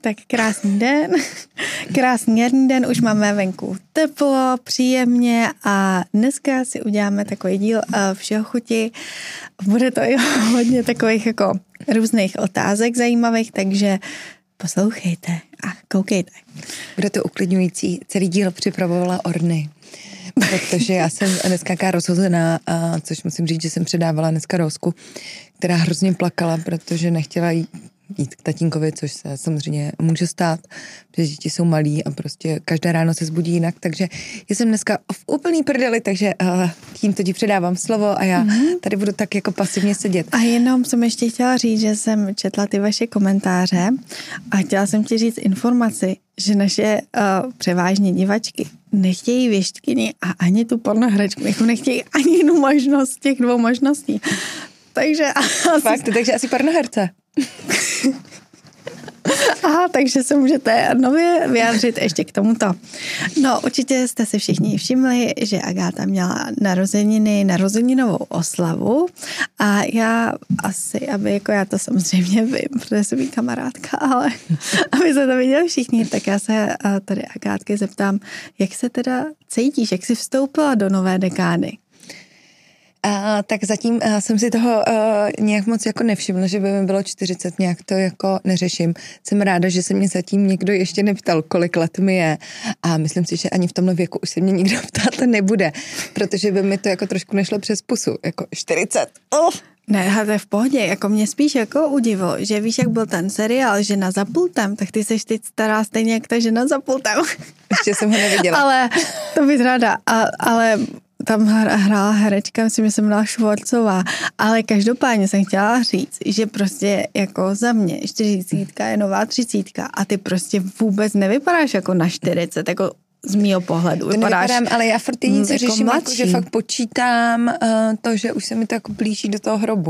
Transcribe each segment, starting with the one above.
Tak krásný den. Krásný jarní den, už máme venku teplo, příjemně a dneska si uděláme takový díl všeho chuti. Bude to i hodně takových jako různých otázek zajímavých, takže poslouchejte a koukejte. Bude to uklidňující. Celý díl připravovala Orny. Protože já jsem dneska rozhozená, což musím říct, že jsem předávala dneska Rózku, která hrozně plakala, protože nechtěla jít k tatínkovi, což se samozřejmě může stát, protože děti jsou malí a prostě každé ráno se zbudí jinak, takže já jsem dneska v úplný prdeli, takže tímto ti předávám slovo a já tady budu tak jako pasivně sedět. A jenom jsem ještě chtěla říct, že jsem četla ty vaše komentáře a chtěla jsem ti říct informaci, že naše převážně divačky nechtějí věštkyni a ani tu pornohračku, jako nechtějí ani jinou možnost, těch dvou možností. Takže Fakt, takže asi pornoherce. Aha, takže se můžete nově vyjádřit ještě k tomuto. No, určitě jste si všichni všimli, že Agáta měla narozeninovou oslavu a já asi, aby jako já to samozřejmě vím, protože jsem jí kamarádka, ale aby se to viděli všichni, tak já se tady Agátky zeptám, jak se teda cítíš, jak jsi vstoupila do nové dekády? Tak zatím jsem si toho nějak moc jako nevšimla, že by mi bylo 40, nějak to jako neřeším. Jsem ráda, že se mě zatím někdo ještě neptal, kolik let mi je a myslím si, že ani v tomhle věku už se mě nikdo ptát nebude, protože by mi to jako trošku nešlo přes pusu, jako 40. Ne, to je v pohodě, jako mě spíš jako udivilo, že víš, jak byl ten seriál Žena za pultem, tak ty seš teď stará stejně jak ta žena za pultem. Ještě jsem ho neviděla. Ale to bych ráda, ale tam hrála herečka, myslím, že jsem byla Švorcová, ale každopádně jsem chtěla říct, že prostě jako za mě 40 je nová 30 a ty prostě vůbec nevypadáš jako na 40, jako z mýho pohledu. To nevypadám, ale já furt nic jako řeším, jako, že fakt počítám to, že už se mi to jako blíží do toho hrobu.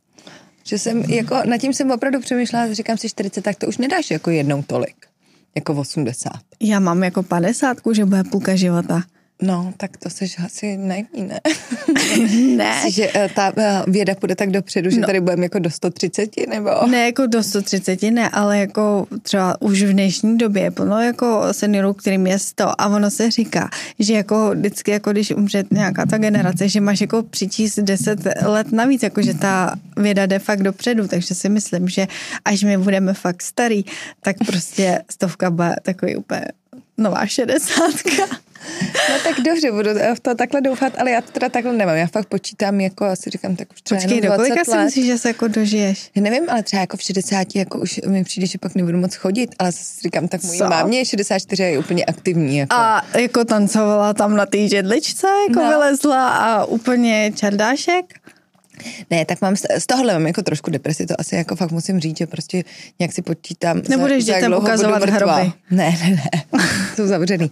Že jsem, jako, nad tím jsem opravdu přemýšlela, říkám si 40, tak to už nedáš jako jednou tolik, jako 80. Já mám jako 50, že bude půlka života. No, tak to seš asi naivní, ne? Ne. Že ta věda půjde tak dopředu, že tady budeme jako do 130, nebo? Ne, jako do 130, ne, ale jako třeba už v dnešní době je plno jako seniorů, kterým je 100 a ono se říká, že jako vždycky, jako když umře nějaká ta generace, že máš jako přičíst 10 let navíc, jako že ta věda jde fakt dopředu, takže si myslím, že až my budeme fakt starý, tak prostě 100 bude takový úplně nová 60. No tak dobře, budu v to takhle doufat, ale já to teda takhle nemám. Já fakt počítám, jako asi říkám, tak už třeba počkej, do kolika si myslíš, že se jako dožiješ? Já nevím, ale třeba jako v 60 jako už mi přijde, že pak nebudu moc chodit, ale zase říkám, tak mojí mámě je 64 a je úplně aktivní. Jako. A jako tancovala tam na té židličce, jako vylezla a úplně čardášek? Ne, tak mám z tohohle mám jako trošku depresi, to asi jako fakt musím říct, že prostě nějak si počítám. Nebudeš dětem ukazovat hroby. Ne, jsou zavřený.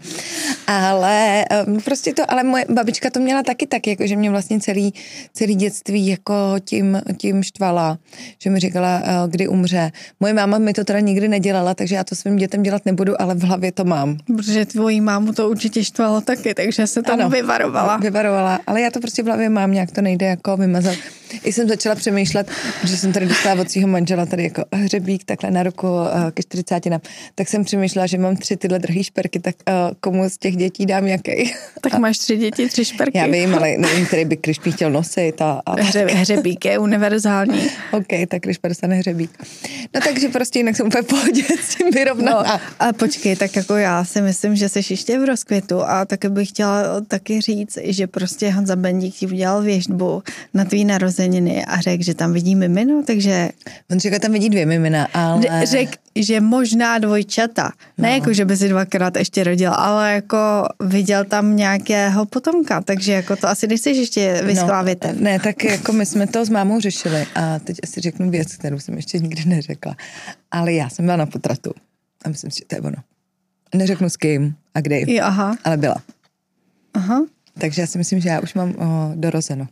Ale prostě to, ale moje babička to měla taky tak, jako že mě vlastně celý dětství jako tím štvala, že mi říkala, kdy umře. Moje máma mi to teda nikdy nedělala, takže já to svým dětem dělat nebudu, ale v hlavě to mám. Protože tvojí mámu to určitě štvalo taky, takže se tam vyvarovala. Ale já to prostě v hlavě mám, nějak to nejde jako vymazat. I jsem začala přemýšlet, že jsem tady dostala od svého manžela tady jako hřebík takhle na ruku ke 40, tak jsem přemýšlela, že mám 3 tyhle drahý šperky, tak komu z těch dětí dám jaký. Tak máš 3 děti, 3 šperky. Já vím, ale nevím, který by Krišpí chtěl nosit. Hřebík je univerzální. OK, tak Krišpí dostane hřebík. No takže prostě jinak jsem úplně v pohodě s tím vyrovnaná. No, a počkej, tak jako já si myslím, že jsi ještě v rozkvětu a taky bych chtěla taky říct, že prostě Honza Bendík ti udělal věštbu na tvý narozeniny a řekl, že tam vidí mimino, takže... On řekl, tam vidí 2 mimina, ale... Řekl, že možná dvojčata. Ne jako, že by si 2krát ještě rodil, ale jako viděl tam nějakého potomka, takže jako to asi nechceš ještě vysklávět. No, ne, tak jako my jsme to s mámou řešili a teď asi řeknu věc, kterou jsem ještě nikdy neřekla. Ale já jsem byla na potratu a myslím si, že to je ono. Neřeknu s kým a kdy, Jo, aha. ale byla. Aha. Takže já si myslím, že já už mám dorozeno.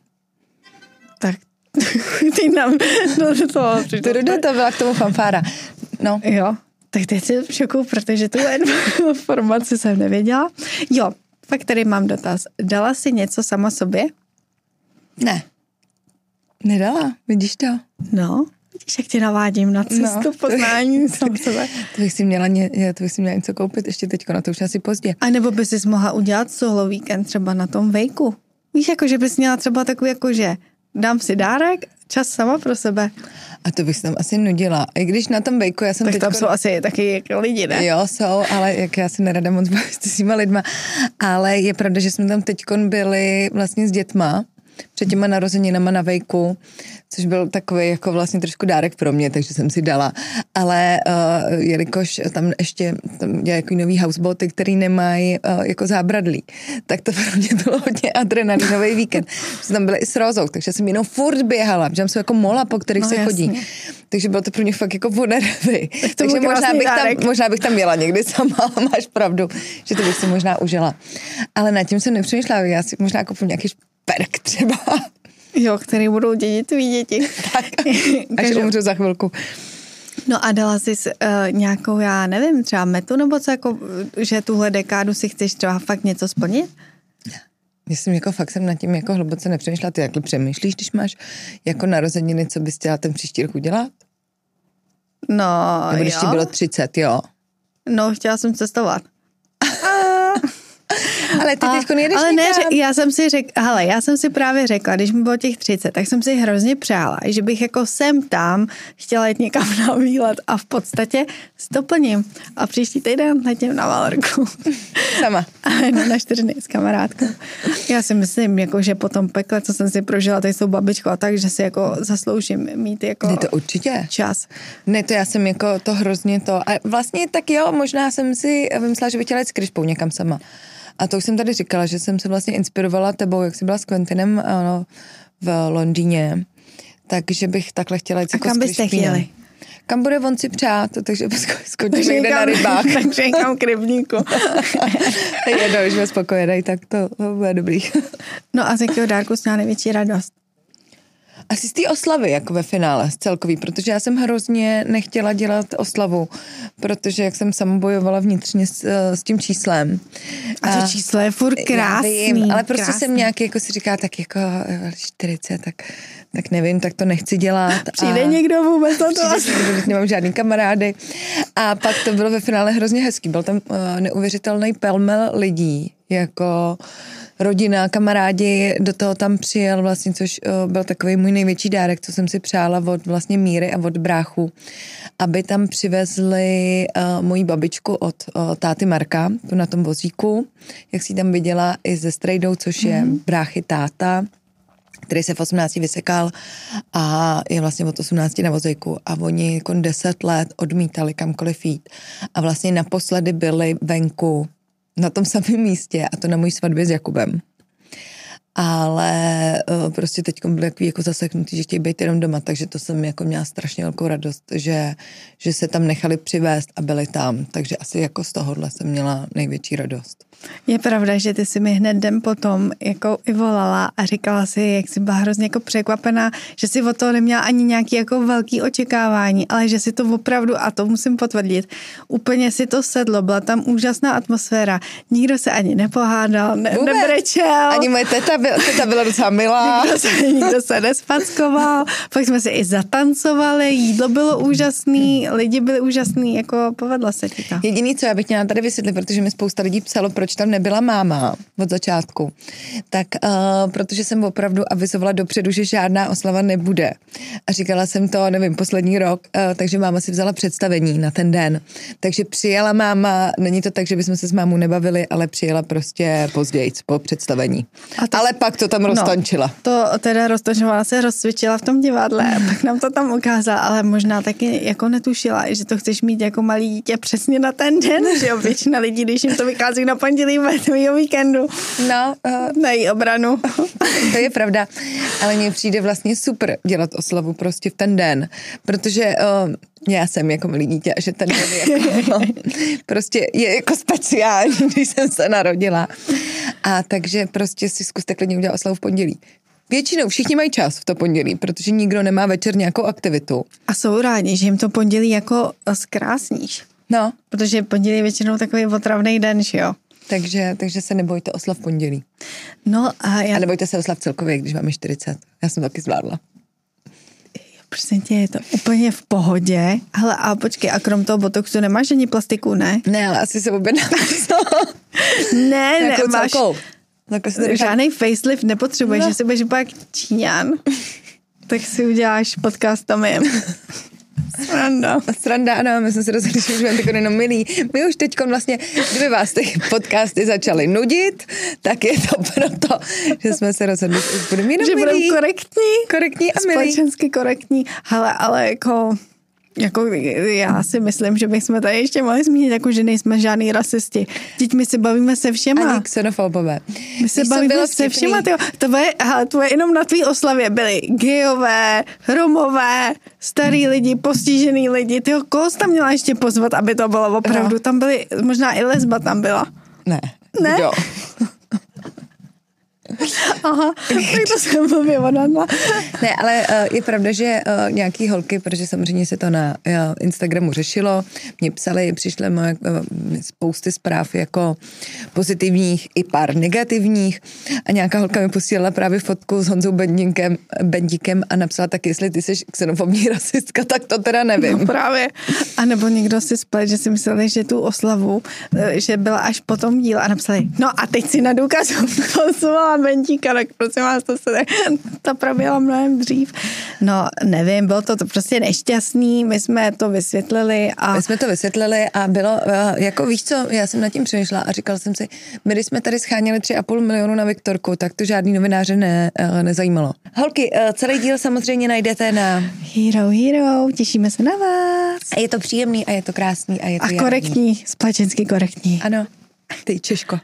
Tak ty nám to byla k tomu fanfára. No. Jo, tak teď jsi v šoku, protože tu informaci jsem nevěděla. Jo, pak tady mám dotaz. Dala jsi něco sama sobě? Ne. Nedala, vidíš to? No. Vidíš, jak tě navádím na cestu poznání sám sebe. To bych si měla něco koupit ještě teďko, na to už asi pozdě. A nebo bys si mohla udělat solo víkend třeba na tom vejku. Víš, jako že bys měla třeba takový, jako že dám si dárek, čas sama pro sebe. A to bych se tam asi nudila. I když na tom vejku já jsem tak tam jsou asi taky jako lidi, ne? Jo, jsou, ale jak já si nerada moc bavit s těma lidma. Ale je pravda, že jsme tam teďkon byli vlastně s dětma před těma narozeninama na vejku, což byl takový jako vlastně trošku dárek pro mě, takže jsem si dala. Ale jelikož tam ještě dělají jako nový houseboaty, který nemají jako zábradlí, tak to pro mě bylo hodně adrenalinový víkend. Jsme tam byli i s Rózou, takže jsem jenom furt běhala, že tam jsou jako mola, po kterých se chodí. Takže bylo to pro mě fakt jako vonervy. Takže možná bych tam jela někdy sama, ale máš pravdu, že to bych si možná užila. Ale nad tím jsem nepřemýšlela, já si možná koupím nějaký šperk třeba. Jo, který budou dědit tvý děti. Tak, až umřu za chvilku. No a dala jsi nějakou, já nevím, třeba metu, nebo co, jako, že tuhle dekádu si chceš třeba fakt něco splnit? Myslím, jako fakt jsem nad tím jako hluboce nepřemýšlela. Ty jakhle přemýšlíš, když máš jako narozeniny, co bys chtěla ten příští rok udělat? No, nebo když ti bylo 30, jo? No, chtěla jsem cestovat. Ale ty teďko nejedeš ale nikam. Ne, já jsem si právě řekla, když mi bylo těch 30, tak jsem si hrozně přála, že bych jako sem tam chtěla jít někam na výlet a v podstatě si to plním. A příští týden letím na Valorku. Sama. No, na 4 dny s kamarádkou. Já si myslím, jako, že po tom pekle, co jsem si prožila tady s tou babičkou a tak, že si jako zasloužím mít jako ne, to určitě. Čas. Ne, to já jsem jako to hrozně to. A vlastně tak jo, možná jsem si vymyslela, že bych chtěla jít s Kryšpou někam sama. A to už jsem tady říkala, že jsem se vlastně inspirovala tebou, jak jsi byla s Quentinem v Londýně, takže bych takhle chtěla jít jako s Kryšpínem. A kam byste chtěli? Kam bude on si přát, takže skočíme někde na rybách. Takže někam k rybníku. Jednou, když jsme spokojený, tak to bude dobrý. No a z jakého dárku jsi měla největší radost? Asi z té oslavy, jako ve finále, celkový, protože já jsem hrozně nechtěla dělat oslavu, protože jak jsem sama bojovala vnitřně s tím číslem. A to číslo je furt krásný. Já vím, ale prostě jsem nějaký, jako si říká, tak jako 40, tak nevím, tak to nechci dělat. Přijde někdo vůbec na to? Nemám žádný kamarády. A pak to bylo ve finále hrozně hezký. Byl tam neuvěřitelný pelmel lidí, jako rodina, kamarádi, do toho tam přijel vlastně, což byl takový můj největší dárek, co jsem si přála od vlastně Míry a od bráchu, aby tam přivezli moji babičku od táty Marka, tu na tom vozíku, jak si tam viděla i ze strejdou, což je bráchy táta, který se v 18 vysekal a je vlastně od 18 na vozejku a oni jako 10 let odmítali kamkoliv jít a vlastně naposledy byli venku na tom samém místě a to na mojí svatbě s Jakubem. Ale prostě teď byli jako zaseknutí, že chtějí být jenom doma, takže to jsem jako měla strašně velkou radost, že se tam nechali přivést a byli tam, takže asi jako z tohohle jsem měla největší radost. Je pravda, že ty si mi hned den potom jako i volala a říkala si, jak jsi byla hrozně jako překvapená, že si od toho neměla ani nějaký jako velký očekávání, ale že si to opravdu, a to musím potvrdit, úplně si to sedlo, byla tam úžasná atmosféra, nikdo se ani nepohádal, nebrečel. Ani moje teta byla docela milá. Nikdo se nespackoval, pak jsme si i zatancovali, jídlo bylo úžasný, lidi byli úžasný, jako povedla se ti to. Jediný, co já bych měla tady vysvětlit, protože mi spousta lidí psalo, proč tam nebyla máma od začátku, tak protože jsem opravdu avizovala dopředu, že žádná oslava nebude. A říkala jsem to, nevím, poslední rok, takže máma si vzala představení na ten den. Takže přijela máma, není to tak, že bychom se s mámou nebavili, ale přijela prostě později po představení. Ale pak to tam roztančila. To teda roztančila, se rozcvičila v tom divadle, pak nám to tam ukázala, ale možná taky jako netušila, že to chceš mít jako malý dítě přesně na ten den, že jo, většina lidí, když jim to vychází na pondělí tvýho víkendu. No. Na její obranu. To je pravda, ale mně přijde vlastně super dělat oslavu prostě v ten den, protože já jsem jako malý dítě a že ten den je jako, prostě je jako speciální, když jsem se narodila. A takže prostě si zkuste klidně udělat oslavu v pondělí. Většinou všichni mají čas v to pondělí, protože nikdo nemá večer nějakou aktivitu. A jsou rádi, že jim to pondělí jako zkrásníš. No. Protože pondělí je většinou takový otravný den, že jo? Takže se nebojte oslav pondělí. No a nebojte se oslav celkově, když máme 40. Já jsem taky zvládla. Prostě tě je to úplně v pohodě. Hele, a počkej, a krom toho botoxu nemáš ani plastiku, ne? Ne, ale asi se objednám. Ne, máš Žádný žádný facelift nepotřebuješ, že si budeš pak Číňan, tak si uděláš podcast Tomiem. Sranda, ano, my jsme se rozhodli, že už budeme takový jenom milí. My už teď vlastně, kdyby vás ty podcasty začaly nudit, tak je to proto, že jsme se rozhodli, že už budeme jenom milí. Že budeme korektní a milí. Společensky korektní. Hele, ale jako já si myslím, že bychom tady ještě mohli zmínit, jako že nejsme žádný rasisti. Teď my se bavíme se všema. Ani xenofobové. My se bavíme se všema, tyjo. To je jenom na tvý oslavě byli gejové, romové, starý lidi, postižený lidi. Tyjo, koho jsi tam měla ještě pozvat, aby to bylo opravdu? Tam byly, možná i lesba tam byla. Ne? Kdo? Aha, tak to jsem blbě odhadla. Ne, ale je pravda, že nějaký holky, protože samozřejmě se to na Instagramu řešilo, mě psali, přišly moje spousty zpráv jako pozitivních i pár negativních a nějaká holka mi posílala právě fotku s Honzou Bendíkem a napsala tak, jestli ty jsi xenofobní rasistka, tak to teda nevím. No právě. A nebo někdo si splet, že si mysleli, že tu oslavu, že byla až po tom díle a napsali, no a teď si na důkaz hlasovala Bendíka, tak prosím vás, ta proběhla mnohem dřív. No, nevím, bylo to prostě nešťastný, my jsme to vysvětlili a bylo, jako víš co, já jsem nad tím přemýšlela a říkal jsem si, my když jsme tady scháněli 3,5 milionu na Viktorku, tak to žádný novináře nezajímalo. Holky, celý díl samozřejmě najdete na Hero, těšíme se na vás. A je to příjemný a je to krásný a je to korektní, společensky korektní. Ano, ty Češko.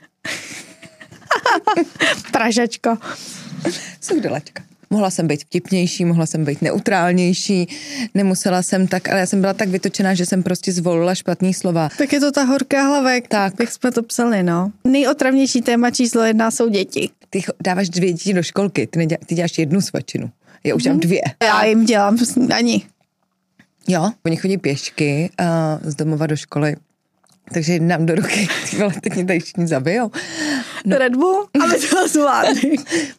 Pražačko. Suchdelačka. Mohla jsem být vtipnější, mohla jsem být neutrálnější, nemusela jsem tak, ale já jsem byla tak vytočená, že jsem prostě zvolila špatný slova. Tak je to ta horká hlavek, tak jak jsme to psali, no. Nejotravnější téma číslo 1 jsou děti. Ty dáváš 2 děti do školky, ty děláš 1 svačinu. Já už mám 2. Já jim dělám snídani. Jo, oni chodí pěšky z domova do školy. Takže dám do ruky, teď mě tady všichni zabijou. No. Red Bull, aby to zvládli.